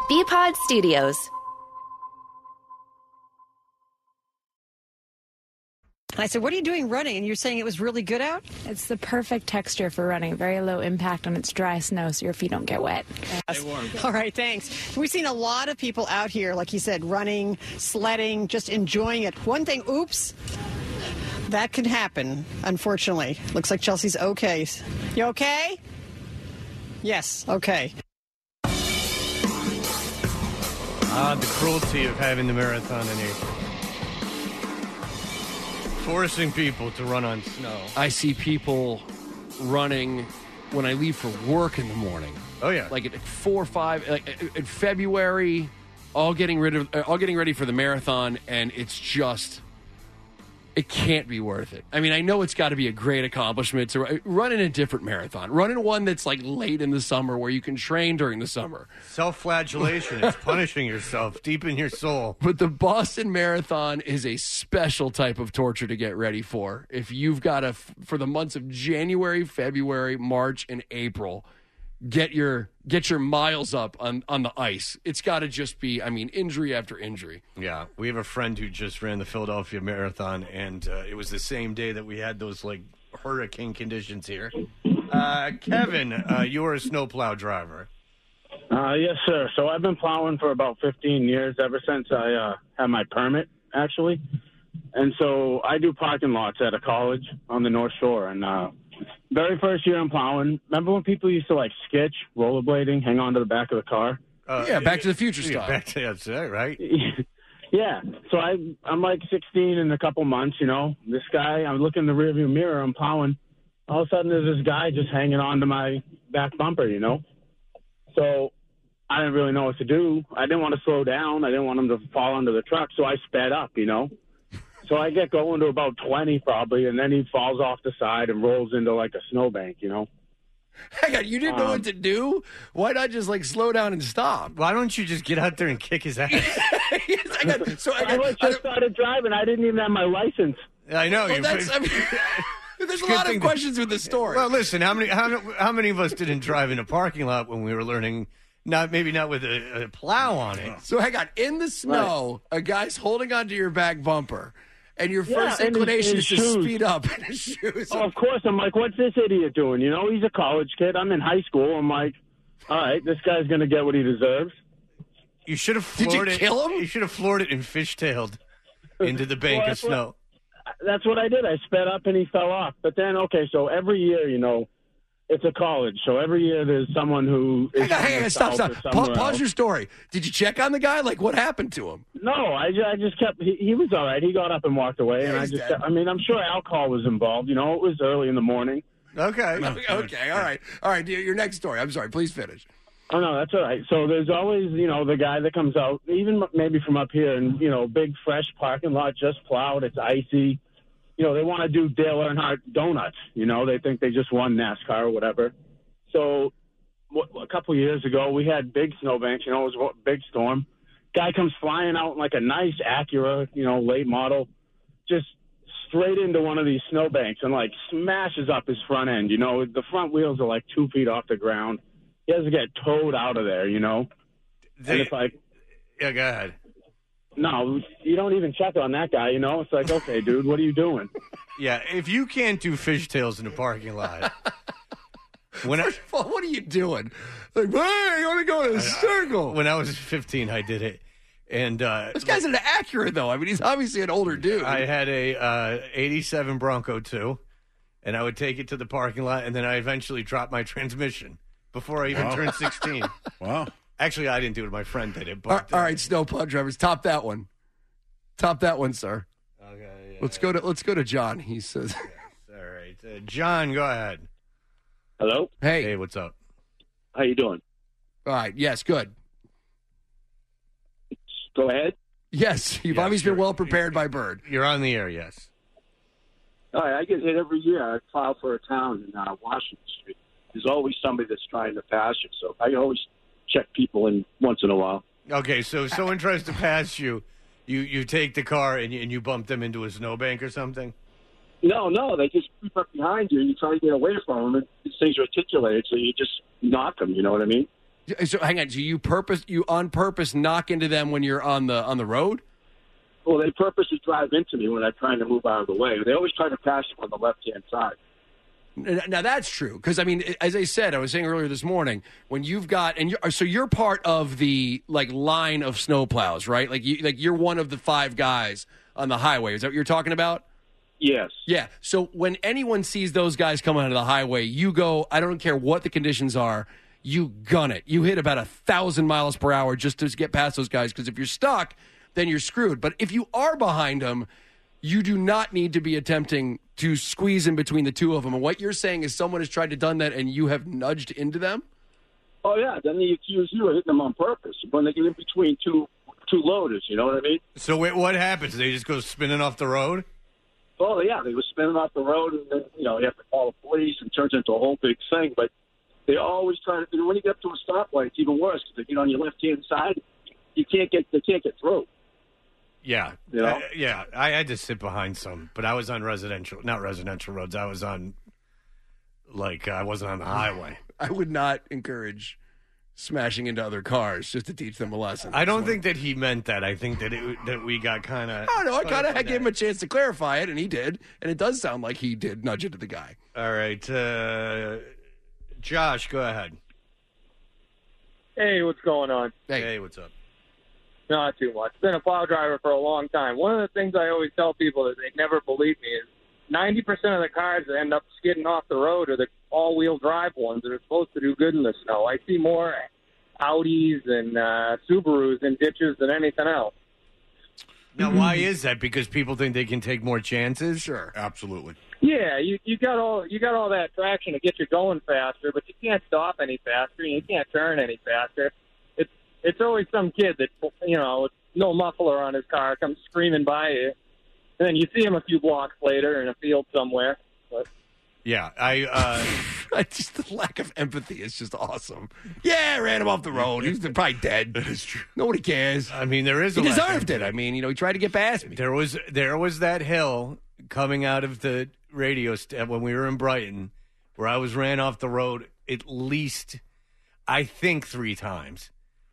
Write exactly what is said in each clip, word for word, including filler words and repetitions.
B-Pod Studios. I said, what are you doing running? And you're saying it was really good out? It's the perfect texture for running. Very low impact on its dry snow so your feet don't get wet. All right, thanks. We've seen a lot of people out here, like you said, running, sledding, just enjoying it. One thing, oops, that could happen, unfortunately. Looks like Chelsea's okay. You okay? Yes, okay. Ah, the cruelty of having the marathon in April. Forcing people to run on snow. I see people running when I leave for work in the morning. Oh yeah, like at four or five, like in February, all getting rid of, all getting ready for the marathon, and it's just, it can't be worth it. I mean, I know it's got to be a great accomplishment to run in a different marathon, run in one that's like late in the summer where you can train during the summer. Self-flagellation. It's punishing yourself deep in your soul. But the Boston Marathon is a special type of torture to get ready for. If you've got to, for the months of January, February, March, and April, get your get your miles up on, on the ice. It's got to just be, I mean, injury after injury. Yeah, we have a friend who just ran the Philadelphia Marathon, and uh, it was the same day that we had those, like, hurricane conditions here. Uh, Kevin, uh, you're a snowplow driver. Uh, yes, sir. So I've been plowing for about fifteen years, ever since I uh, had my permit, actually. And so I do parking lots at a college on the North Shore, and uh, very first year I'm plowing. Remember when people used to like sketch rollerblading, hang on to the back of the car? Uh, yeah, Back to the Future yeah, style. Back to, that's it, right? Yeah. So I, I'm like sixteen in a couple months, you know. This guy, I'm looking in the rearview mirror, I'm plowing. All of a sudden there's this guy just hanging on to my back bumper, you know. So I didn't really know what to do. I didn't want to slow down. I didn't want him to fall under the truck, so I sped up, you know. So I get going to about twenty probably, and then he falls off the side and rolls into like a snowbank, you know. Hang on, you didn't know Um, what to do? Why not just like slow down and stop? Why don't you just get out there and kick his ass? Yes, I got, so I, I, got, was I just started driving. I didn't even have my license. I know. well, you, that's, I mean, there's a Good lot thing of that- questions with the story. Well, listen, how many how, how many of us didn't drive in a parking lot when we were learning? Not maybe not with a, a plow on it. So hang on, in the snow, a guy's holding onto your back bumper, and your Yeah, first and his- inclination his is to shoes. speed up in his shoes. Oh, of course. I'm like, what's this idiot doing? You know, he's a college kid. I'm in high school. I'm like, all right, this guy's going to get what he deserves. You should have Did you floored it. kill him? You should have floored it and fishtailed into the bank Well, of that's what- snow. That's what I did. I sped up and he fell off. But then, okay, so every year, you know, it's a college. So every year there's someone who is Hang on, hang on, stop, stop. assault or Pa- somewhere pause else. your story. Did you check on the guy? Like, what happened to him? No, I, ju- I just kept. He, he was all right. He got up and walked away, Yeah, and I he's just. dead. Kept, I mean, I'm sure alcohol was involved. You know, it was early in the morning. Okay. Okay, okay, all right. All right, your next story. I'm sorry, please finish. Oh no, that's all right. So there's always, you know, the guy that comes out, even maybe from up here, and you know, big fresh parking lot just plowed. It's icy. You know, they want to do Dale Earnhardt donuts. You know, they think they just won NASCAR or whatever. So w- a couple years ago, we had big snowbanks. You know, it was a big storm. Guy comes flying out in like a nice Acura, you know, late model, just straight into one of these snowbanks and like smashes up his front end. You know, the front wheels are like two feet off the ground. He has to get towed out of there, you know. They- and it's like, yeah, go ahead. no, you don't even check on that guy, you know. It's like, okay, dude, what are you doing? Yeah, if you can't do fishtails in a parking lot, when I, First of all, what are you doing? Like, hey, you want to go in a circle? when I was fifteen, I did it, and uh, This guy's an Acura, though. I mean, he's obviously an older dude. I had a uh, eighty-seven Bronco two, and I would take it to the parking lot, and then I eventually dropped my transmission before I even Wow. turned sixteen. Wow. Actually, I didn't do it. My friend did it. all, But all right, snowplow drivers, top that one. Top that one, sir. uh, okay, yeah, Let's go to let's go to John. He says, all right, uh, John, go ahead. Hello? "Hey, Hey, what's up? How you doing? all right, yes, good, Go ahead. yes, you've Yes, obviously been you're- well prepared by Bird." You're on the air, yes. All right, I get hit every year. I plow for a town in uh, Washington Street. There's always somebody that's trying to pass you, so I always check people in once in a while. Okay, so if someone tries to pass you, you, you take the car and you, and you bump them into a snowbank or something? No, no, they just creep up behind you, and you try to get away from them, and these things are articulated, so you just knock them, you know what I mean? So hang on. So you purpose you on purpose knock into them when you're on the on the road? Well, they purposely drive into me when I'm trying to move out of the way. They always try to pass you on the left-hand side. Now that's true because I mean, as I said, I was saying earlier this morning when you've got and you're, so you're part of the like line of snowplows, right? Like you like you're one of the five guys on the highway. Is that what you're talking about? Yes. Yeah. So when anyone sees those guys coming out of the highway, you go. I don't care what the conditions are. You gun it. You hit about a thousand miles per hour just to get past those guys. Because if you're stuck, then you're screwed. But if you are behind them, you do not need to be attempting to squeeze in between the two of them. And what you're saying is someone has tried to done that, and you have nudged into them. Oh yeah. Then they accuse you of hitting them on purpose when they get in between two two loaders. You know what I mean? So wait, what happens? They just go spinning off the road? Oh yeah, they were spinning off the road, and then you know you have to call the police, and it turns into a whole big thing. But they always try to. When you get up to a stoplight, it's even worse because if you're on your left hand side, you can't get. They can't get through. Yeah, you know? uh, yeah. I had to sit behind some, but I was on residential, not residential roads. I was on, like, uh, I wasn't on the highway. I would not encourage smashing into other cars just to teach them a lesson. I don't think that he meant that. I think that it, that we got kind of. I don't know. I kind of gave him a chance to clarify it, and he did. And it does sound like he did nudge into the guy. All right, uh, Josh, go ahead. Hey, what's going on? Hey, hey what's up? Not too much. Been a plow driver for a long time. One of the things I always tell people that they never believe me is ninety percent of the cars that end up skidding off the road are the all-wheel drive ones that are supposed to do good in the snow. I see more Audis and uh, Subarus in ditches than anything else. Now, why is that? Because people think they can take more chances? Sure. Absolutely. Yeah, you you got all you got all that traction to get you going faster, but you can't stop any faster and you can't turn any faster. It's it's always some kid that, you know, with no muffler on his car comes screaming by you, and then you see him a few blocks later in a field somewhere. But yeah, I uh, I just the lack of empathy is just awesome. Yeah, I ran him off the road. He's probably dead. That is true. Nobody cares. I mean, there is. He a deserved it. I mean, you know, he tried to get past me. There was there was that hill coming out of the radio st- when we were in Brighton, where I was ran off the road at least, I think, three times,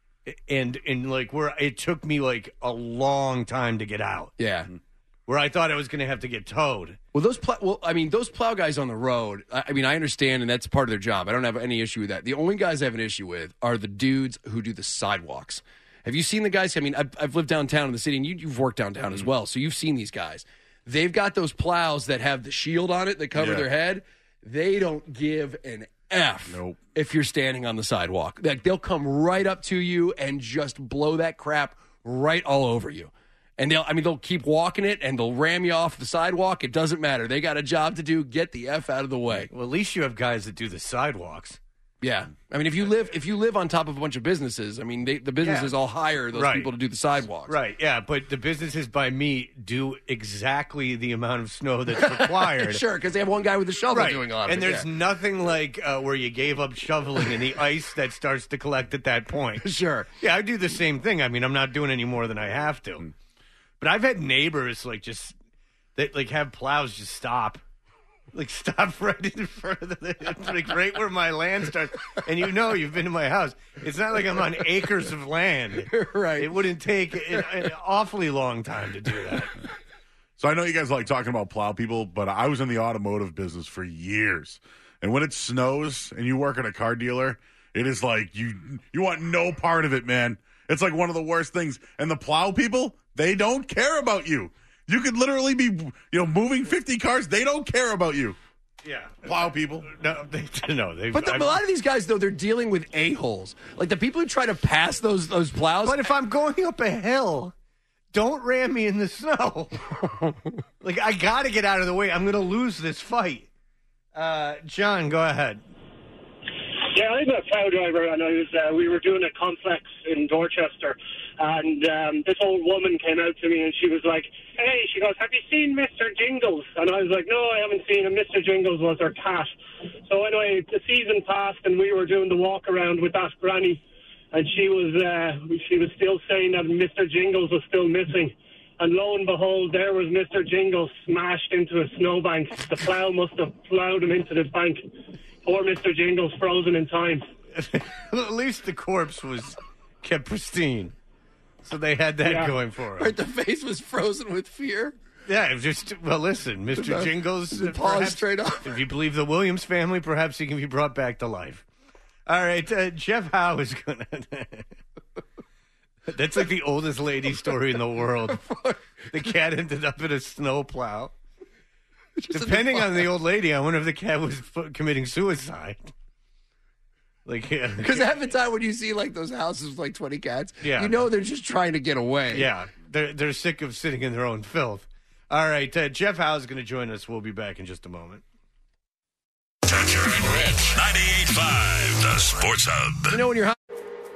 and and like where it took me like a long time to get out. Yeah. Where I thought I was going to have to get towed. Well, those plow, well, I mean, those plow guys on the road. I, I mean, I understand, and that's part of their job. I don't have any issue with that. The only guys I have an issue with are the dudes who do the sidewalks. Have you seen the guys? I mean, I've, I've lived downtown in the city, and you, you've worked downtown mm-hmm. as well, so you've seen these guys. They've got those plows that have the shield on it that cover yeah. their head. They don't give an F nope. if you're standing on the sidewalk. Like, they'll come right up to you and just blow that crap right all over you. And they'll, I mean, they'll keep walking it and they'll ram you off the sidewalk. It doesn't matter. They got a job to do. Get the F out of the way. Well, at least you have guys that do the sidewalks. Yeah. I mean, if you live if you live on top of a bunch of businesses, I mean, they, the businesses yeah. all hire those right. people to do the sidewalks. Right, yeah. But the businesses by me do exactly the amount of snow that's required. Sure, because they have one guy with a shovel right. doing on it. And there's yeah. nothing like uh, where you gave up shoveling and the ice that starts to collect at that point. Sure. Yeah, I do the same thing. I mean, I'm not doing any more than I have to. But I've had neighbors like just that like have plows just stop, like stop right in front of the like right where my land starts. And you know, you've been to my house. It's not like I'm on acres of land. Right. It wouldn't take an, an awfully long time to do that. So I know you guys like talking about plow people, but I was in the automotive business for years. And when it snows and you work at a car dealer, it is like you you want no part of it, man. It's like one of the worst things. And the plow people, they don't care about you. You could literally be, you know, moving fifty cars. They don't care about you. Yeah. Plow people. No, they no. They, But the, a lot of these guys, though, they're dealing with a-holes. Like the people who try to pass those those plows. But if I'm going up a hill, don't ram me in the snow. Like, I got to get out of the way. I'm going to lose this fight. Uh, John, go ahead. Yeah, I'm a plow driver, and I was uh, we were doing a complex in Dorchester, and um, this old woman came out to me, and she was like, hey, she goes, have you seen Mister Jingles? And I was like, no, I haven't seen him. Mister Jingles was her cat. So anyway, the season passed, and we were doing the walk around with that granny, and she was uh, she was still saying that Mister Jingles was still missing. And lo and behold, there was Mister Jingles smashed into a snowbank. The plow must have plowed him into the bank. Poor Mister Jingles, frozen in time. At least the corpse was kept pristine. So they had that Yeah. going for it. Right, the face was frozen with fear. Yeah, it was just, well, listen, Mister The- Jingles, the uh, paws perhaps, straight off. if you believe the Williams family, perhaps he can be brought back to life. All right, uh, Jeff Howe is going to... That's like the oldest lady story in the world. The cat ended up in a snowplow. Depending on the old lady, I wonder if the cat was f- committing suicide. Like, yeah. Because half the time when you see like those houses with like twenty cats, Yeah. you know they're just trying to get away. Yeah, they're, they're sick of sitting in their own filth. All right, uh, Jeff Howe is going to join us. We'll be back in just a moment. Toucher and Rich. ninety-eight point five, the Sports Hub. You know when you're...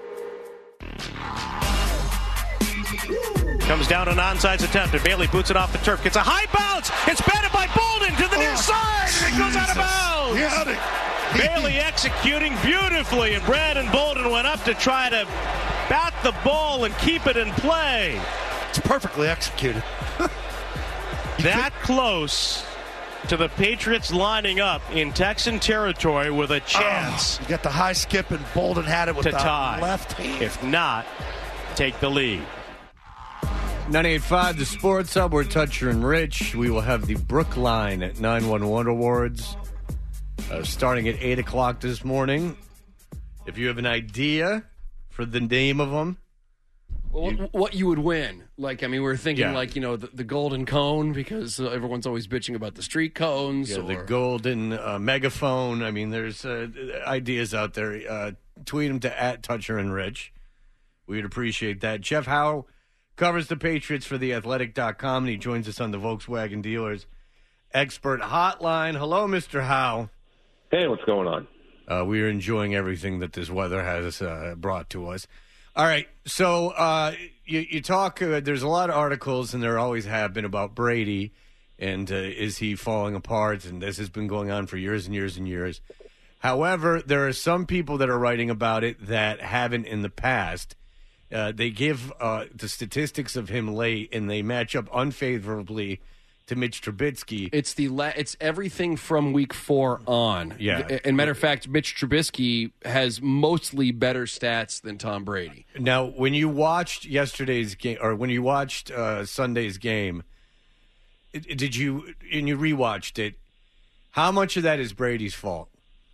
Comes down an onside attempt, and Bailey boots it off the turf. Gets a high bounce. It's batted by Bolden to the near side, and it goes out of bounds. He had it. Bailey executing beautifully, and Brandon Bolden went up to try to bat the ball and keep it in play. It's perfectly executed. That close to the Patriots lining up in Texan territory with a chance Oh, you got the high skip, and Bolden had it with to the tie. left hand. If not, take the lead. ninety-eight point five, the Sports Hub. We're Toucher and Rich. We will have the Brookline at nine one one Awards uh, starting at eight o'clock this morning. If you have an idea for the name of them. Well, what, what you would win. Like, I mean, we were thinking Yeah. like, you know, the, the golden cone, because uh, everyone's always bitching about the street cones. Yeah, or... the golden uh, megaphone. I mean, there's uh, ideas out there. Uh, tweet them to at Toucher and Rich. We'd appreciate that. Jeff Howe covers the Patriots for the athletic dot com, and he joins us on the Volkswagen Dealers Expert Hotline. Hello, Mister Howe. Hey, what's going on? Uh, we are enjoying everything that this weather has uh, brought to us. All right, so uh, you, you talk, uh, there's a lot of articles, and there always have been, about Brady, and uh, is he falling apart, and this has been going on for years and years and years. However, there are some people that are writing about it that haven't in the past. Uh, they give uh, the statistics of him late, and they match up unfavorably to Mitch Trubisky. It's the la- it's everything from week four on. Yeah. And matter of fact, Mitch Trubisky has mostly better stats than Tom Brady. Now, when you watched yesterday's game, or when you watched uh, Sunday's game, it- did you, and you rewatched it, how much of that is Brady's fault?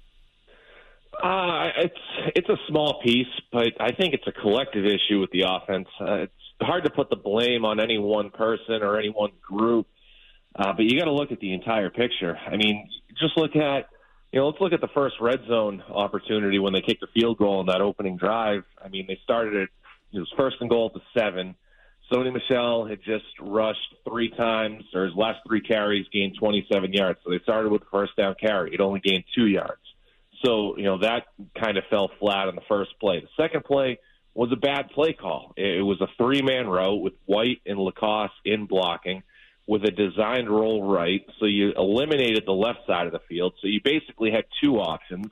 Uh, it's it's a small piece, but I think it's a collective issue with the offense. Uh, it's hard to put the blame on any one person or any one group, uh, but you got to look at the entire picture. I mean, just look at, you know, let's look at the first red zone opportunity when they kicked the field goal in that opening drive. I mean, they started it, it was first and goal at the seven. Sony Michel had just rushed three times, or his last three carries gained twenty-seven yards. So they started with the first down carry. It only gained two yards. So, you know, that kind of fell flat on the first play. The second play was a bad play call. It was a three-man row with White and Lacoste in blocking with a designed roll right. So you eliminated the left side of the field. So you basically had two options.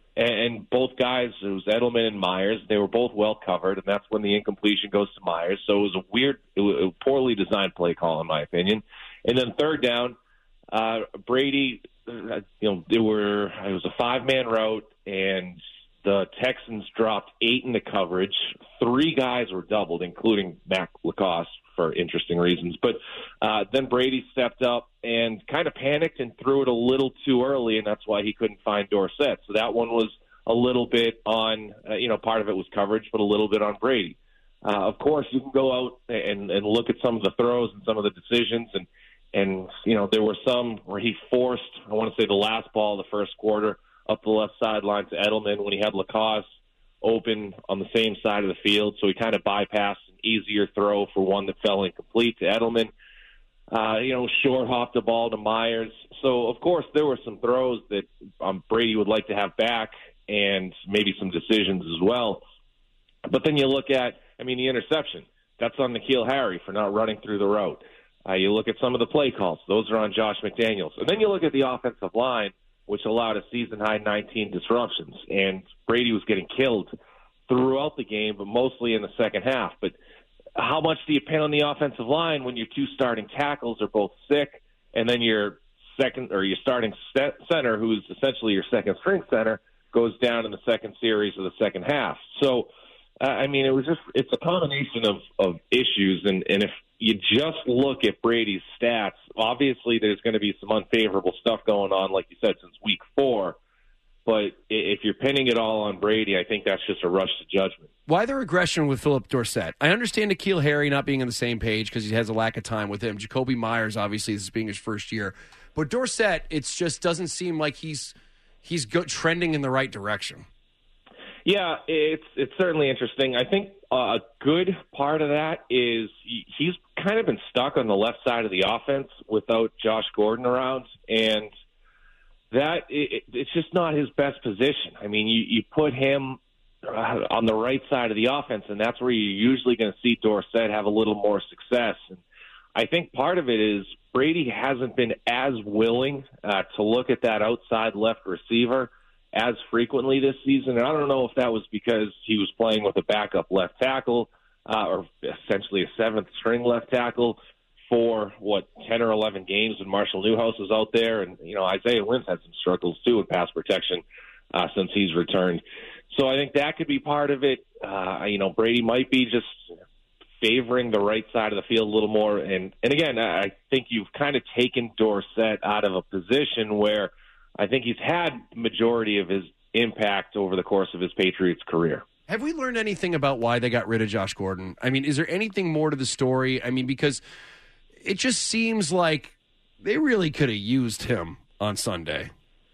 And both guys, it was Edelman and Myers, they were both well covered, and that's when the incompletion goes to Myers. So it was a weird, it was a poorly designed play call, in my opinion. And then third down, uh, Brady, you know, they were, it was a five-man route, and the Texans dropped eight into coverage. Three guys were doubled, including Mac Lacoste, for interesting reasons. But uh, then Brady stepped up and kind of panicked and threw it a little too early, and that's why he couldn't find Dorsett. So that one was a little bit on, uh, you know, part of it was coverage, but a little bit on Brady. Uh, of course, you can go out and, and look at some of the throws and some of the decisions, and, and, you know, there were some where he forced, I want to say the last ball of the first quarter, up the left sideline to Edelman when he had Lacoste open on the same side of the field. So he kind of bypassed an easier throw for one that fell incomplete to Edelman. Uh, you know, short hopped the ball to Myers. So, of course, there were some throws that um, Brady would like to have back and maybe some decisions as well. But then you look at, I mean, the interception. That's on N'Keal Harry for not running through the route. Uh, you look at some of the play calls. Those are on Josh McDaniels. And then you look at the offensive line, which allowed a season-high nineteen disruptions. And Brady was getting killed throughout the game, but mostly in the second half. But how much do you pay on the offensive line when your two starting tackles are both sick, and then your second or your starting center, who's essentially your second-string center, goes down in the second series of the second half. So, uh, I mean, it was just it's a combination of, of issues. And, and if you just look at Brady's stats, obviously there's going to be some unfavorable stuff going on, like you said, since week four. But if you're pinning it all on Brady, I think that's just a rush to judgment. Why the regression with Philip Dorsett? I understand N'Keal Harry not being on the same page because he has a lack of time with him. Jacoby Myers, obviously, this being his first year. But Dorsett, it just doesn't seem like he's he's go- trending in the right direction. Yeah, it's it's certainly interesting. I think a good part of that is he's kind of been stuck on the left side of the offense without Josh Gordon around, and that it, it's just not his best position. I mean, you, you put him uh, on the right side of the offense, and that's where you're usually going to see Dorsett have a little more success. And I think part of it is Brady hasn't been as willing uh, to look at that outside left receiver as frequently this season. And I don't know if that was because he was playing with a backup left tackle uh, or essentially a seventh string left tackle for, what, ten or eleven games when Marshall Newhouse was out there. And, you know, Isaiah Wynn's had some struggles, too, in pass protection uh, since he's returned. So I think that could be part of it. Uh, you know, Brady might be just favoring the right side of the field a little more. And, and again, I think you've kind of taken Dorsett out of a position where I think he's had the majority of his impact over the course of his Patriots career. Have we learned anything about why they got rid of Josh Gordon? I mean, is there anything more to the story? I mean, because it just seems like they really could have used him on Sunday.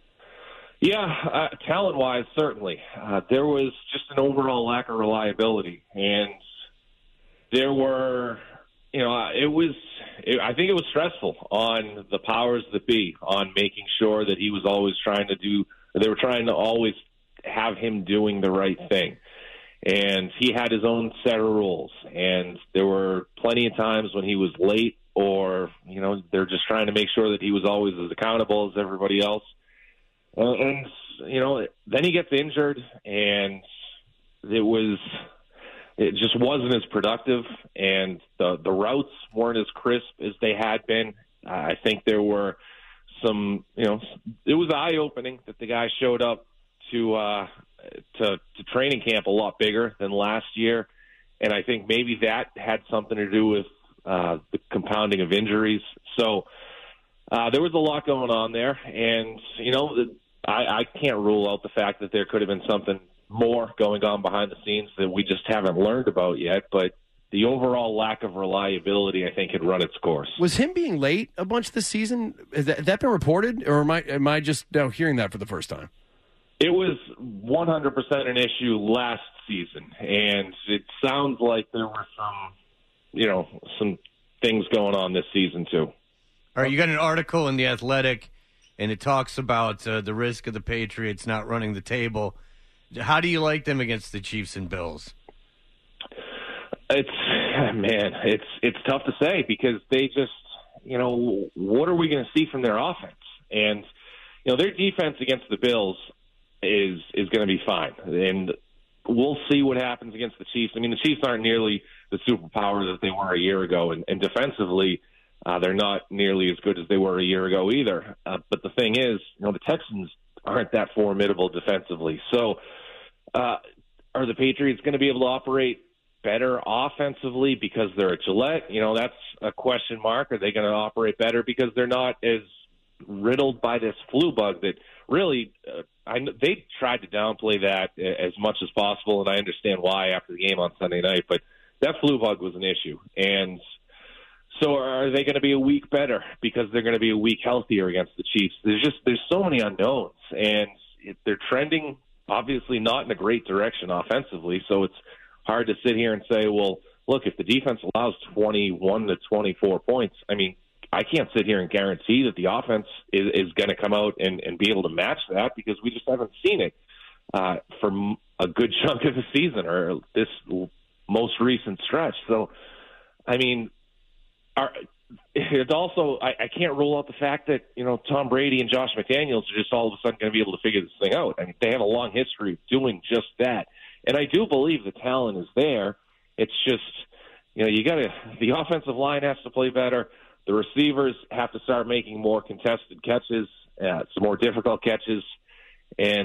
Yeah, uh, talent-wise, certainly. Uh, there was just an overall lack of reliability. And there were, you know, it was, it, I think it was stressful on the powers that be on making sure that he was always trying to do, they were trying to always have him doing the right thing. And he had his own set of rules. And there were plenty of times when he was late or, you know, they're just trying to make sure that he was always as accountable as everybody else. Uh, and, you know, then he gets injured, and it was, it just wasn't as productive, and the, the routes weren't as crisp as they had been. Uh, I think there were some, you know, it was eye-opening that the guy showed up to, uh, to, to training camp a lot bigger than last year. And I think maybe that had something to do with uh, the compounding of injuries. So uh, there was a lot going on there. And, you know, the, I, I can't rule out the fact that there could have been something more going on behind the scenes that we just haven't learned about yet. But the overall lack of reliability, I think, had run its course. Was him being late a bunch this season, has that, has that been reported? Or am I, am I just now hearing that for the first time? It was one hundred percent an issue last season, and it sounds like there were some, you know, some things going on this season too. All right, you got an article in The Athletic, and it talks about uh, the risk of the Patriots not running the table. How do you like them against the Chiefs and Bills? It's, man, it's it's tough to say because they just, you know, what are we going to see from their offense? And, you know, their defense against the Bills is is going to be fine. And we'll see what happens against the Chiefs. I mean, the Chiefs aren't nearly the superpower that they were a year ago, and, and defensively, uh, they're not nearly as good as they were a year ago either. Uh, but the thing is, you know, the Texans aren't that formidable defensively. So uh, are the Patriots going to be able to operate better offensively because they're at Gillette? You know, that's a question mark. Are they going to operate better because they're not as riddled by this flu bug that really uh, I, they tried to downplay that as much as possible, and I understand why after the game on Sunday night, but that flu bug was an issue. And so are they going to be a week better because they're going to be a week healthier against the Chiefs? There's just there's so many unknowns, and it, they're trending obviously not in a great direction offensively, so it's hard to sit here and say, well, look, if the defense allows twenty-one to twenty-four points, I mean, I can't sit here and guarantee that the offense is, is going to come out and, and be able to match that because we just haven't seen it uh, for a good chunk of the season or this most recent stretch. So, I mean, our, it's also I, I can't rule out the fact that, you know, Tom Brady and Josh McDaniels are just all of a sudden going to be able to figure this thing out. I mean, they have a long history of doing just that. And I do believe the talent is there. It's just, you know, you got to – the offensive line has to play better. The receivers have to start making more contested catches, uh, some more difficult catches. And,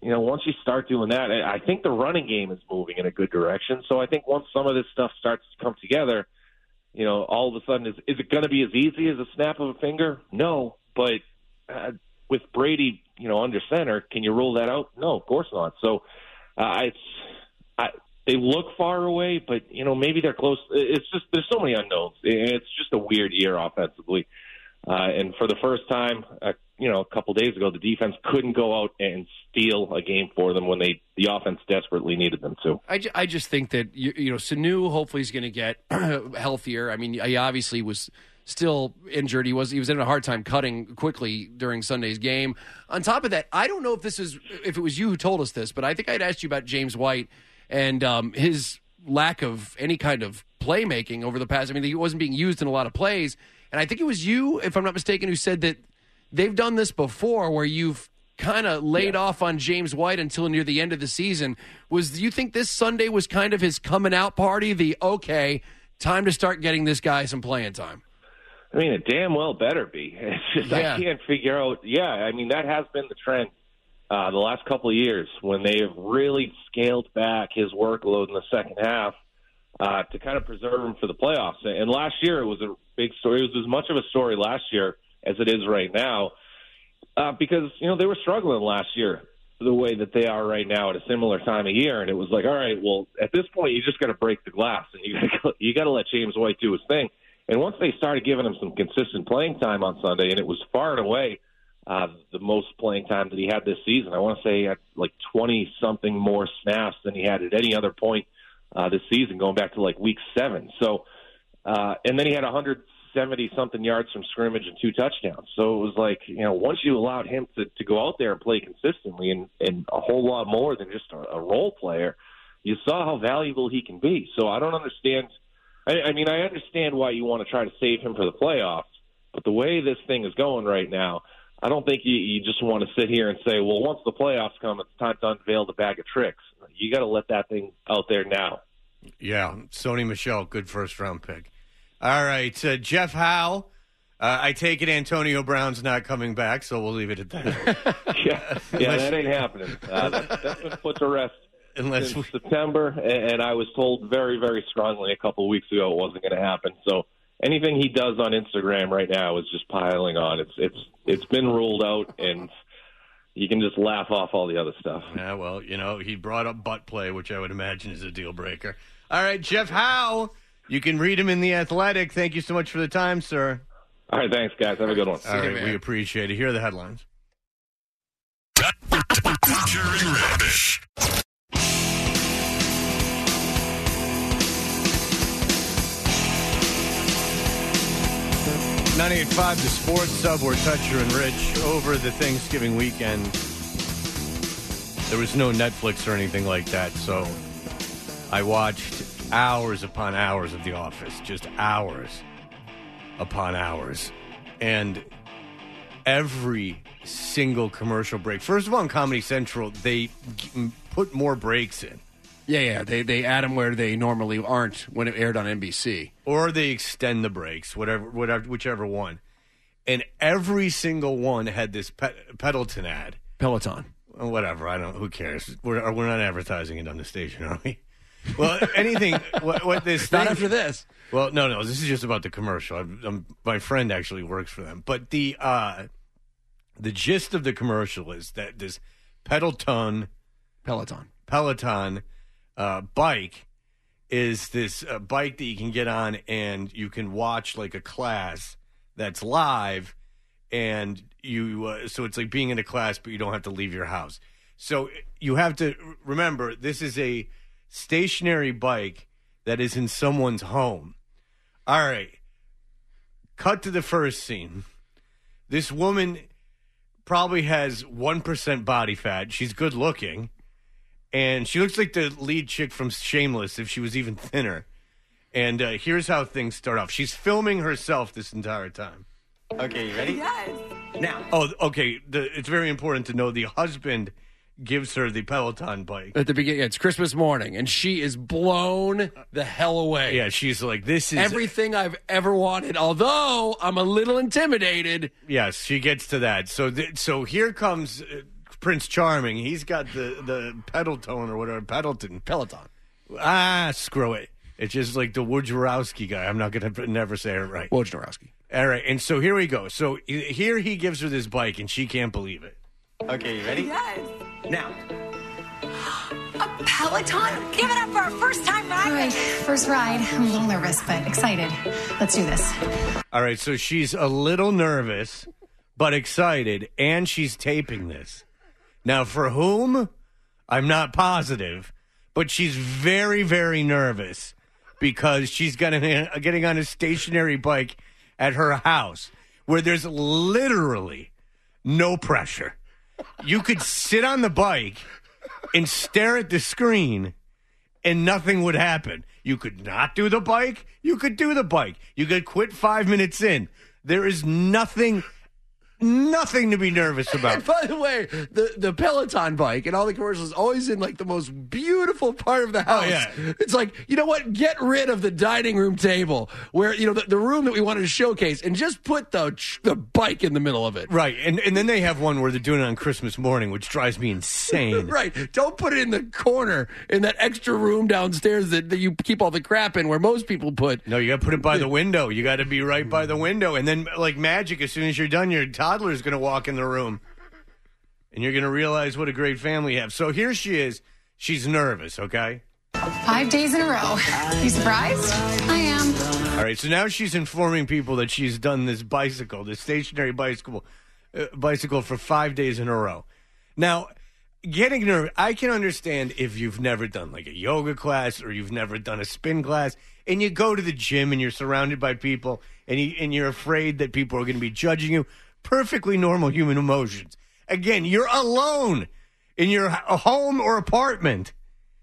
you know, once you start doing that, I think the running game is moving in a good direction. So I think once some of this stuff starts to come together, you know, all of a sudden, is, is it going to be as easy as a snap of a finger? No. But uh, with Brady, you know, under center, can you rule that out? No, of course not. So uh, it's I, they look far away, but, you know, maybe they're close. It's just there's so many unknowns. It's just a weird year offensively. Uh, and for the first time, uh, you know, a couple days ago, the defense couldn't go out and steal a game for them when they the offense desperately needed them to. I, ju- I just think that, you, you know, Sanu hopefully is going to get healthier. I mean, he obviously was still injured. He was he was in a hard time cutting quickly during Sunday's game. On top of that, I don't know if this is if it was you who told us this, but I think I'd asked you about James White and um, his lack of any kind of playmaking over the past. I mean, he wasn't being used in a lot of plays. And I think it was you, if I'm not mistaken, who said that they've done this before where you've kind of laid yeah. off on James White until near the end of the season. Was do you think this Sunday was kind of his coming out party, the, okay, time to start getting this guy some playing time? I mean, it damn well better be. It's just, yeah. I can't figure out. Yeah, I mean, that has been the trend uh, the last couple of years when they have really scaled back his workload in the second half. Uh, to kind of preserve him for the playoffs. And last year it was a big story. It was as much of a story last year as it is right now uh, because, you know, they were struggling last year the way that they are right now at a similar time of year. And it was like, all right, well, at this point, you just got to break the glass and you you got to let James White do his thing. And once they started giving him some consistent playing time on Sunday, and it was far and away uh, the most playing time that he had this season. I want to say he had like twenty-something more snaps than he had at any other point Uh, this season, going back to like week seven. So, uh, and then he had one hundred seventy something yards from scrimmage and two touchdowns. So it was like, you know, once you allowed him to, to go out there and play consistently and, and a whole lot more than just a, a role player, you saw how valuable he can be. So I don't understand. I, I mean, I understand why you want to try to save him for the playoffs, but the way this thing is going right now, I don't think you, you just want to sit here and say, well, once the playoffs come, it's time to unveil the bag of tricks. You got to let that thing out there now. Yeah, Sony Michel, good first-round pick. All right, uh, Jeff Howe. Uh, I take it Antonio Brown's not coming back, so we'll leave it at that. yeah, yeah that ain't happening. Uh, that, that's been put to rest unless since we... September, and, and I was told very, very strongly a couple of weeks ago it wasn't going to happen. So anything he does on Instagram right now is just piling on. It's it's it's been ruled out, and you can just laugh off all the other stuff. Yeah, well, you know, he brought up butt play, which I would imagine is a deal breaker. All right, Jeff Howe, you can read him in The Athletic. Thank you so much for the time, sir. All right, thanks, guys. Have a good one. All right, you, we appreciate it. Here are the headlines. Dodger and Rich. ninety-eight point five, the Sports Sub, where Toucher and Rich over the Thanksgiving weekend. There was no Netflix or anything like that, so I watched hours upon hours of The Office, just hours upon hours. And every single commercial break. First of all, on Comedy Central, they g- put more breaks in. Yeah, yeah, they they add them where they normally aren't when it aired on N B C. Or they extend the breaks, whatever, whatever, whichever one. And every single one had this Pe- Peloton ad. Peloton. Whatever, I don't. Who cares? We're we're not advertising it on the station, are we? Well, anything. what, what this? Not thing, after this. Well, no, no. This is just about the commercial. I'm, I'm, my friend actually works for them, but the uh, the gist of the commercial is that this Peloton, Peloton, Peloton. Uh, bike is this uh, bike that you can get on and you can watch like a class that's live, and you uh, so it's like being in a class, but you don't have to leave your house. So you have to remember, this is a stationary bike that is in someone's home. All right, cut to the first scene. This woman probably has one percent body fat. She's good looking. And she looks like the lead chick from Shameless, if she was even thinner. And uh, here's how things start off. She's filming herself this entire time. Okay, you ready? Yes. Now. Oh, okay. The, it's very important to know the husband gives her the Peloton bike. At the beginning, it's Christmas morning, and she is blown the hell away. Yeah, she's like, this is... everything I've ever wanted, although I'm a little intimidated. Yes, she gets to that. So, th- so here comes... Uh, Prince Charming. He's got the, the Pedaltone or whatever, Pedalton. Peloton. Ah, screw it. It's just like the Wojnarowski guy. I'm not going to never say it right. Wojnarowski. All right, and so here we go. So here he gives her this bike, and she can't believe it. Okay, you ready? Yes. Now. A Peloton? Give it up for our first time ride. All right, first ride. I'm a little nervous, but excited. Let's do this. All right, so she's a little nervous, but excited, and she's taping this. Now, for whom? I'm not positive, but she's very, very nervous because she's getting, getting on a stationary bike at her house where there's literally no pressure. You could sit on the bike and stare at the screen and nothing would happen. You could not do the bike. You could do the bike. You could quit five minutes in. There is nothing, nothing to be nervous about. And by the way, the, the Peloton bike and all the commercials always in like the most beautiful part of the house. Oh, yeah. It's like, you know what? Get rid of the dining room table where, you know, the, the room that we wanted to showcase and just put the the bike in the middle of it. Right. And and then they have one where they're doing it on Christmas morning, which drives me insane. Right. Don't put it in the corner in that extra room downstairs that, that you keep all the crap in where most people put. No, you got to put it by the window. You got to be right by the window. And then, like magic, as soon as you're done, your toddler is going to walk in the room. And you're going to realize what a great family you have. So here she is. She's nervous, okay? Five days in a row. You surprised? I am. All right, so now she's informing people that she's done this bicycle, this stationary bicycle, uh, bicycle for five days in a row. Now, getting nervous, I can understand if you've never done like a yoga class or you've never done a spin class, and you go to the gym and you're surrounded by people, and, you, and you're afraid that people are going to be judging you. Perfectly normal human emotions. Again, you're alone in your home or apartment.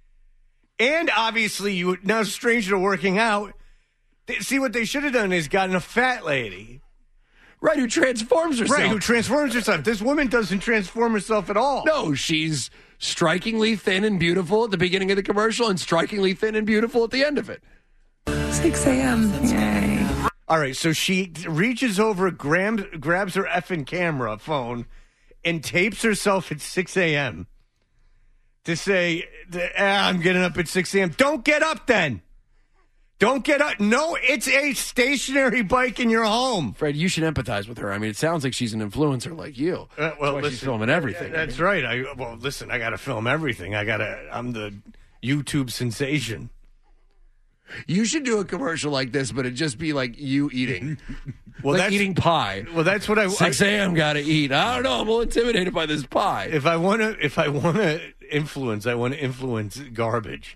And obviously, you now stranger to working out. See, what they should have done is gotten a fat lady. Right, who transforms herself. Right, who transforms herself. This woman doesn't transform herself at all. No, she's strikingly thin and beautiful at the beginning of the commercial and strikingly thin and beautiful at the end of it. six a.m. Yay. All right, so she reaches over, grabs, grabs her effing camera phone, and tapes herself at six a.m. to say, ah, I'm getting up at six a.m. Don't get up then. Don't get up. No, it's a stationary bike in your home. Fred, you should empathize with her. I mean, it sounds like she's an influencer like you. Uh, well, That's why listen, she's filming everything. That's I mean. right. I well, listen. I got to film everything. I got to. I'm the YouTube sensation. You should do a commercial like this, but it just be like you eating. Well, like that's, eating pie. Well, that's what I. six a.m. got to eat. I don't know. I'm a little intimidated by this pie. If I want to, if I want to influence, I want to influence garbage.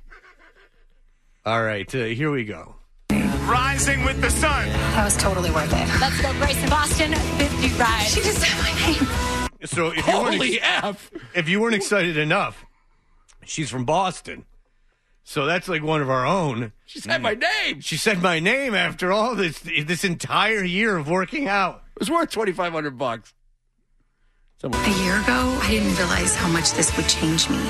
All right, uh, here we go. Rising with the sun. That was totally worth it. Let's go, Grace in Boston. fifty rides. She just said my name. So if you weren't Holy ex- F. if you weren't excited enough, she's from Boston. So that's like one of our own. She said my name. She said my name after all this this entire year of working out. It was worth twenty-five hundred bucks. Someone. A year ago, I didn't realize how much this would change me.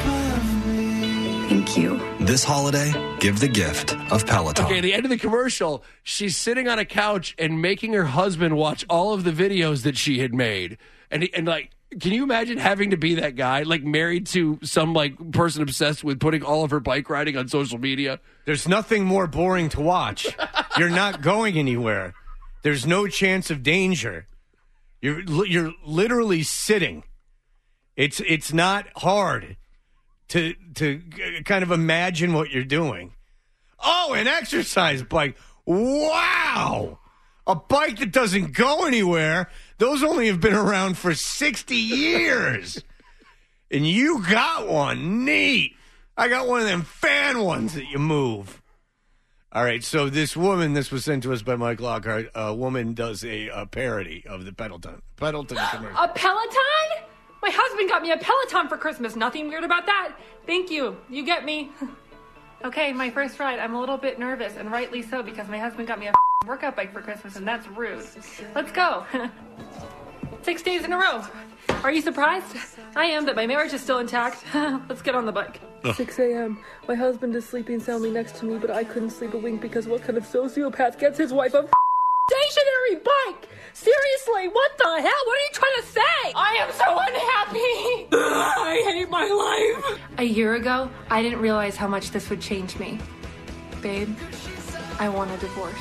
Thank you. This holiday, give the gift of Peloton. Okay, at the end of the commercial, she's sitting on a couch and making her husband watch all of the videos that she had made. And, and like, can you imagine having to be that guy, like married to some like person obsessed with putting all of her bike riding on social media? There's nothing more boring to watch. You're not going anywhere. There's no chance of danger. You're you're literally sitting. It's it's not hard to to kind of imagine what you're doing. Oh, an exercise bike. Wow. A bike that doesn't go anywhere. Those only have been around for sixty years. And you got one. Neat. I got one of them fan ones that you move. All right, so this woman, this was sent to us by Mike Lockhart. A woman does a, a parody of the Peloton. Peloton commercial. A Peloton? My husband got me a Peloton for Christmas. Nothing weird about that. Thank you. You get me. Okay, my first ride. I'm a little bit nervous, and rightly so, because my husband got me a workout bike for Christmas, and that's rude. Let's go. Six days in a row. Are you surprised? I am that my marriage is still intact. Let's get on the bike. six a.m. My husband is sleeping soundly next to me, but I couldn't sleep a wink because what kind of sociopath gets his wife a stationary bike. Seriously, what the hell? What are you trying to say? I am so unhappy. I hate my life. A year ago, I didn't realize how much this would change me. Babe, I want a divorce.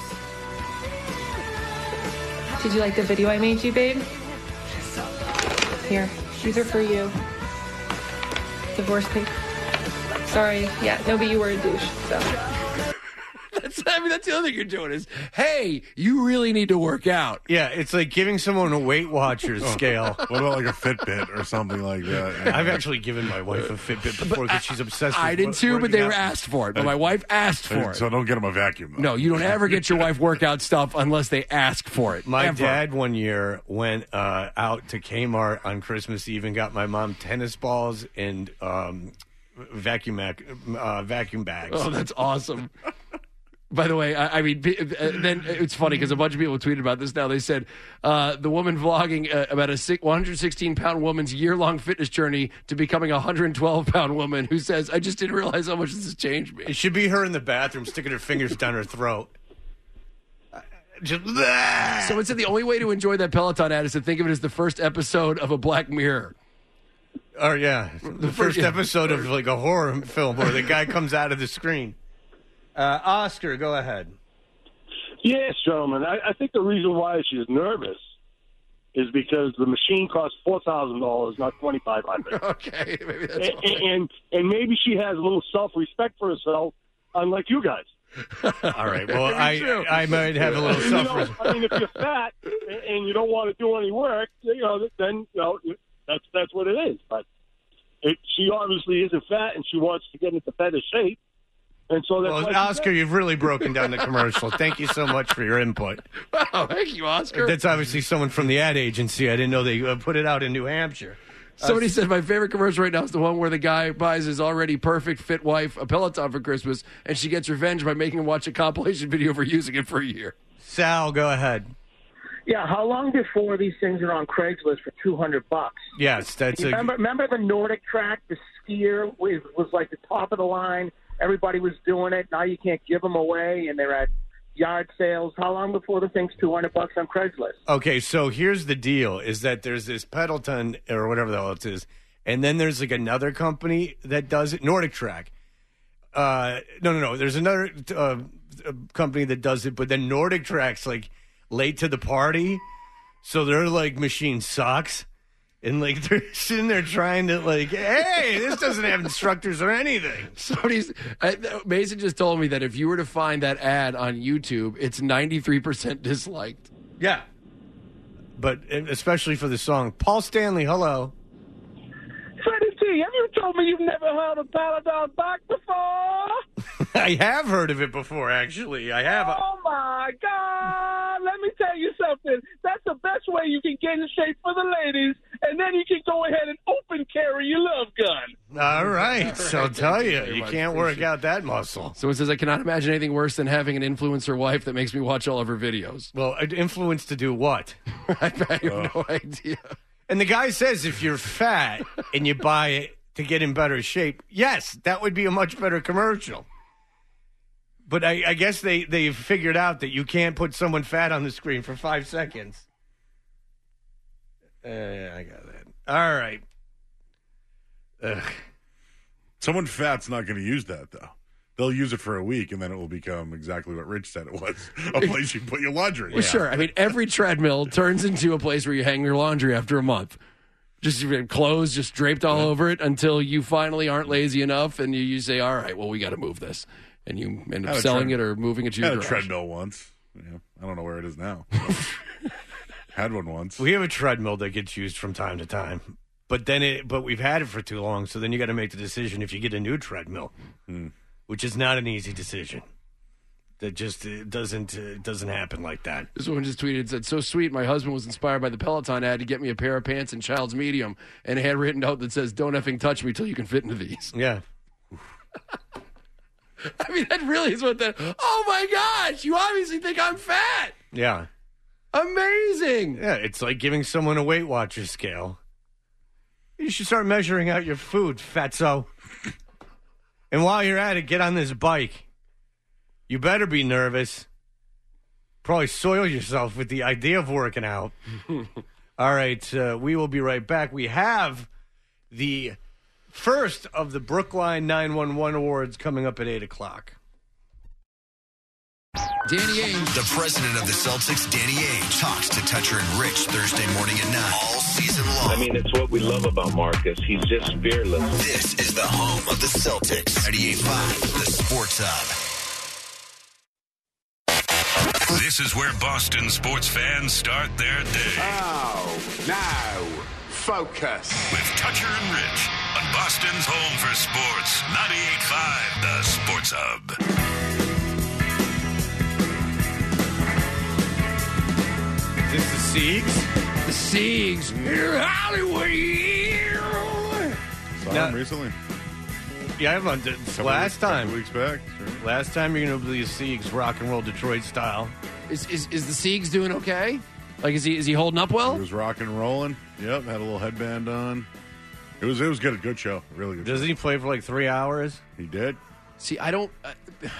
Did you like the video I made you, babe? Here, these are for you. Divorce papers. Sorry, yeah, no, but you were a douche, so. That's, I mean, that's the other thing you're doing is, hey, you really need to work out. Yeah, it's like giving someone a Weight Watchers scale. What about like a Fitbit or something like that? I've actually given my wife a Fitbit before because she's obsessed with I did too, but working they out. were asked for it. But my wife asked for it. So don't get them a vacuum. Though. No, you don't ever get your wife workout stuff unless they ask for it. My Ever. dad one year went uh, out to Kmart on Christmas Eve and got my mom tennis balls and um, vacuum mac- uh, vacuum bags. Oh, that's awesome. By the way, I, I mean, p- uh, then it's funny because a bunch of people tweeted about this now. They said uh, the woman vlogging uh, about a one hundred sixteen pound woman's year-long fitness journey to becoming a one hundred twelve pound woman who says, I just didn't realize how much this has changed me. It should be her in the bathroom sticking her fingers down her throat. Just, Someone said the only way to enjoy that Peloton ad is to think of it as the first episode of a Black Mirror. Oh, yeah. The first episode of like a horror film where the guy comes out of the screen. Uh, Oscar, go ahead. Yes, gentlemen. I, I think the reason why she's nervous is because the machine costs four thousand dollars, not twenty five hundred. Okay, maybe that's and, and and maybe she has a little self respect for herself, unlike you guys. All right. Well, I I might have a little You self know, respect. I mean, if you're fat and you don't want to do any work, you know, then you know that's that's what it is. But it, she obviously isn't fat, and she wants to get into better shape. And so that's Well, why Oscar, you've really broken down the commercial. Thank you so much for your input. Wow, thank you, Oscar. That's obviously someone from the ad agency. I didn't know they uh, put it out in New Hampshire. Somebody said my favorite commercial right now is the one where the guy buys his already perfect fit wife a Peloton for Christmas, and she gets revenge by making him watch a compilation video for using it for a year. Sal, go ahead. Yeah, how long before these things are on Craigslist for two hundred bucks? Yes, that's You a, remember, remember the Nordic track, the skier was, was like the top of the line. Everybody was doing it. Now you can't give them away, and they're at yard sales. How long before the thing's two hundred bucks on Craigslist? Okay, so here's the deal: is that there's this Peloton or whatever the hell it is, and then there's like another company that does it, Nordic Track. Uh, no, no, no. There's another uh, company that does it, but then Nordic Track's like late to the party, so their like machine sucks, and like they're sitting there trying to like, hey, this doesn't have instructors or anything. Somebody's uh, Mason just told me that if you were to find that ad on YouTube, it's ninety-three percent disliked. Yeah, but especially for the song. Paul Stanley, hello. Freddie T, have you told me you've never heard of Peloton bike before? I have heard of it before, actually. I have. Oh, my God. Let me tell you something. That's the best way you can get in shape for the ladies, and then you can go ahead and open carry your love gun. All right. So I'll tell you, you much. can't work out that muscle. Someone says, I cannot imagine anything worse than having an influencer wife that makes me watch all of her videos. Well, influence to do what? I have no idea. And the guy says if you're fat and you buy it to get in better shape, yes, that would be a much better commercial. But I, I guess they, they've figured out that you can't put someone fat on the screen for five seconds. Uh, I got that. All right. Ugh. Someone fat's not going to use that, though. They'll use it for a week, and then it will become exactly what Rich said it was, a place you put your laundry. Well, sure. I mean, every treadmill turns into a place where you hang your laundry after a month. Just clothes just draped all over it until you finally aren't lazy enough, and you, you say, all right, well, we got to move this. And you end up selling tread- it or moving it to your had a garage. treadmill once. Yeah, I don't know where it is now. Had one once. We have a treadmill that gets used from time to time. But then it, but we've had it for too long, so then you got to make the decision if you get a new treadmill, Hmm. which is not an easy decision. That just it doesn't it doesn't happen like that. This woman just tweeted, said, so sweet, my husband was inspired by the Peloton ad to get me a pair of pants in child's medium, and it had written note that says, don't effing touch me till you can fit into these. Yeah. I mean, that really is what the, oh my gosh, you obviously think I'm fat. Yeah. Amazing. Yeah, it's like giving someone a Weight Watchers scale. You should start measuring out your food, fatso. And while you're at it, get on this bike. You better be nervous. probably soil yourself with the idea of working out. All right, uh, we will be right back. We have the first of the Brookline nine one one Awards coming up at eight o'clock. Danny Ainge. The president of the Celtics, Danny Ainge, talks to Toucher and Rich Thursday morning at nine. All season long. I mean, it's what we love about Marcus. He's just fearless. This is the home of the Celtics. ninety-eight point five, the Sports Hub. This is where Boston sports fans start their day. Oh, now, focus. With Toucher and Rich on Boston's home for sports. ninety-eight point five, the Sports Hub. Is this the Siegs? The Siegs. Here, Hollywood. Saw Now- him recently. Yeah, I'm on. Couple Last weeks- time. couple weeks back. Sure. Last time you're going to be the Siegs rock and roll Detroit style. Is, is is the Siegs doing okay? Like, is he is he holding up well? He was rocking and rolling. Yep, had a little headband on. It was it was good. A good show. Really good. Doesn't show. he play for like three hours? He did. See, I don't, uh,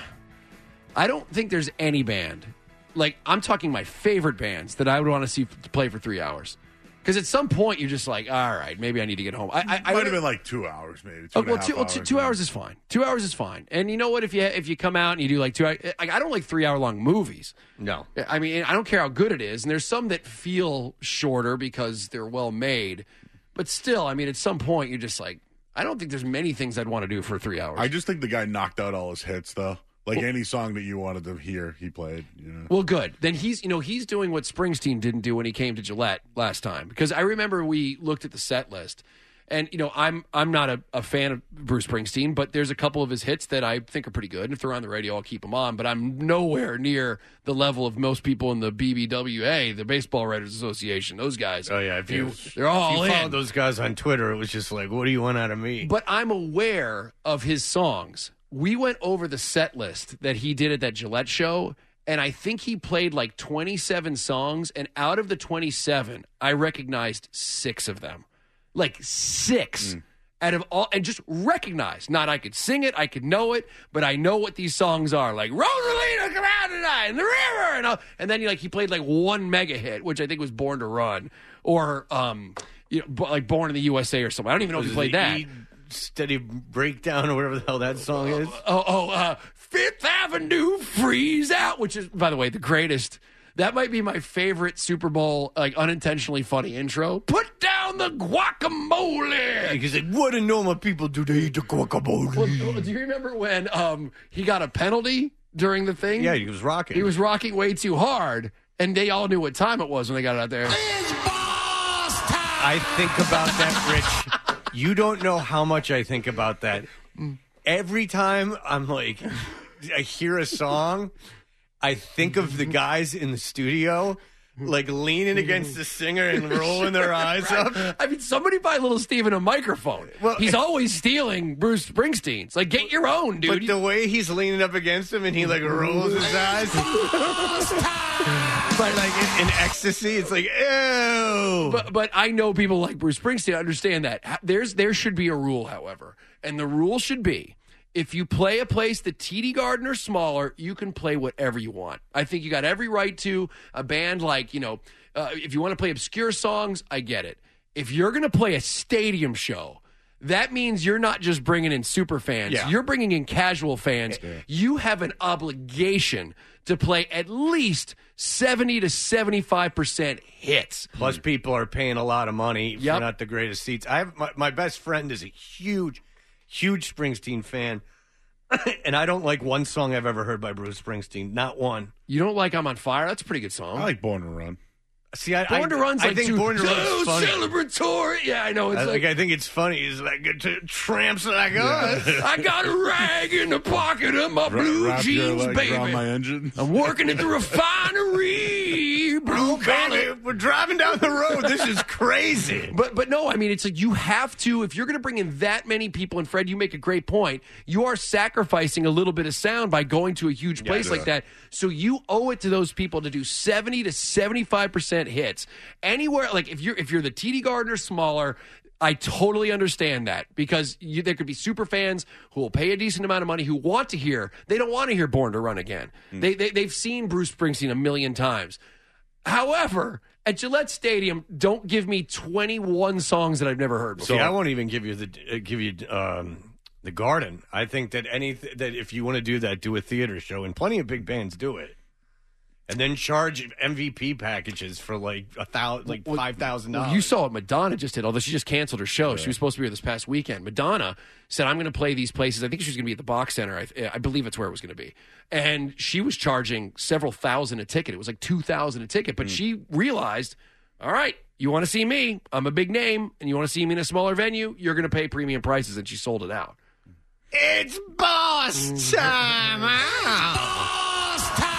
I don't think there's any band, like I'm talking my favorite bands that I would want to see f- play for three hours. Because at some point you're just like, all right, maybe I need to get home. I, I, Might I have been like two hours, maybe. Two Oh, and a well, half two, well, two, hours, two maybe. hours is fine. Two hours is fine. And you know what? If you if you come out and you do like two hours, like, I don't like three hour long movies. No. I mean, I don't care how good it is. And there's some that feel shorter because they're well made. But still, I mean, at some point you're just like, I don't think there's many things I'd want to do for three hours. I just think the guy knocked out all his hits, though. Like Well- any song that you wanted to hear, he played. You know. Well, good. Then he's, you know, he's doing what Springsteen didn't do when he came to Gillette last time. Because I remember we looked at the set list, and you know, I'm I'm not a, a fan of Bruce Springsteen, but there's a couple of his hits that I think are pretty good. And if they're on the radio, I'll keep them on. But I'm nowhere near the level of most people in the B B W A, the Baseball Writers Association. Those guys. Oh yeah, if you they're all if you in. followed those guys on Twitter, it was just like, what do you want out of me? But I'm aware of his songs. We went over the set list that he did at that Gillette show, and I think he played like twenty-seven songs, and out of the twenty-seven, I recognized six of them. Like six out of all, and just recognized. Not I could sing it, I could know it, but I know what these songs are. Like, Rosalina, come out tonight, in the river, and, all, and then like he played like one mega hit, which I think was Born to Run, or um, you know, bo- like Born in the U S A or something. I don't even know if he played that. E Steady Breakdown or whatever the hell that song is. Oh, oh, uh, Fifth Avenue Freeze Out, which is, by the way, the greatest. That might be my favorite Super Bowl, like, unintentionally funny intro. Put down the guacamole. He's like, what do normal people do to eat the guacamole? Well, do you remember when um, he got a penalty during the thing? Yeah, he was rocking. He was rocking way too hard, and they all knew what time it was when they got out there. I think about that, Rich. You don't know how much I think about that. Every time I'm like, I hear a song, I think of the guys in the studio, like leaning against the singer and rolling their eyes up. I mean, somebody buy Little Steven a microphone. Well, he's always stealing Bruce Springsteen's. Like, get your own, dude. But the way he's leaning up against him and he like rolls his eyes, but like in, in ecstasy, it's like ew. But but I know people like Bruce Springsteen understand that. There's there should be a rule, however, and the rule should be: if you play a place the T D Garden or smaller, you can play whatever you want. I think you got every right to. A band like, you know, uh, if you want to play obscure songs, I get it. If you're going to play a stadium show, that means you're not just bringing in super fans. Yeah. You're bringing in casual fans. Yeah. You have an obligation to play at least seventy to seventy-five percent hits. Plus, people are paying a lot of money Yep. for not the greatest seats. I have my, my best friend is a huge, huge Springsteen fan, and I don't like one song I've ever heard by Bruce Springsteen. Not one. You don't like I'm on Fire? That's a pretty good song. I like Born to Run. See, I, Born I, to Run's I like think too, Born to Run's so funny. celebratory. Yeah, I know. It's I, like, like, I think it's funny. It's like t- tramps like us. I got a rag in the pocket of my blue Wrap your jeans, legs baby. around my engine. I'm working at the refinery, blue collar. Baby, we're driving down the road. This is crazy. But but no, I mean, it's like you have to, if you're going to bring in that many people, and Fred, you make a great point, you are sacrificing a little bit of sound by going to a huge place Yeah, like that. So you owe it to those people to do seventy to seventy-five percent hits. Anywhere, like if you're if you're the T D Garden or smaller, I totally understand that because you, there could be super fans who will pay a decent amount of money who want to hear. They don't want to hear Born to Run Again. Mm. They, they, they've seen Bruce Springsteen a million times. However, at Gillette Stadium, don't give me twenty-one songs that I've never heard before. See, I won't even give you the uh, give you um, the Garden. I think that any that if you want to do that, do a theater show, and plenty of big bands do it. And then charge M V P packages for like a thousand, like well, five thousand dollars. Well, you saw what Madonna just did, although she just canceled her show. Yeah. She was supposed to be here this past weekend. Madonna said, "I'm going to play these places." I think she was going to be at the Box Center. I, I believe it's where it was going to be. And she was charging several thousand a ticket. It was like two thousand a ticket. But mm. she realized, all right, you want to see me? I'm a big name, and you want to see me in a smaller venue? You're going to pay premium prices, and she sold it out. It's boss time! Boss time!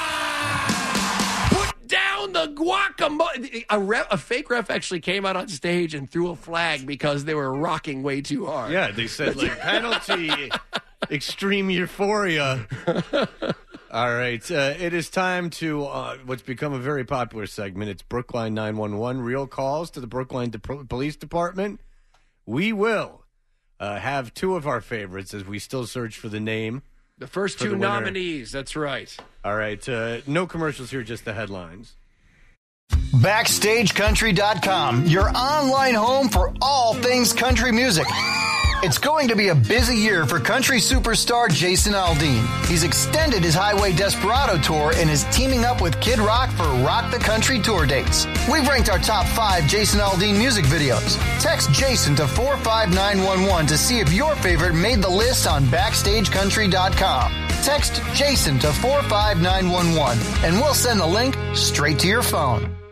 Down the guacamole. A, ref, a fake ref actually came out on stage and threw a flag because they were rocking way too hard. Yeah, they said, like, penalty, extreme euphoria. All right. Uh, it is time to uh, what's become a very popular segment. It's Brookline nine one one, real calls to the Brookline De- Police Department. We will uh, have two of our favorites as we still search for the name. The first two nominees, that's right. All right, uh, no commercials here, just the headlines. Backstage Country dot com, your online home for all things country music. It's going to be a busy year for country superstar Jason Aldean. He's extended his Highway Desperado tour and is teaming up with Kid Rock for Rock the Country tour dates. We've ranked our top five Jason Aldean music videos. Text Jason to four five nine one one to see if your favorite made the list on Backstage Country dot com. Text Jason to four five nine one one and we'll send the link straight to your phone.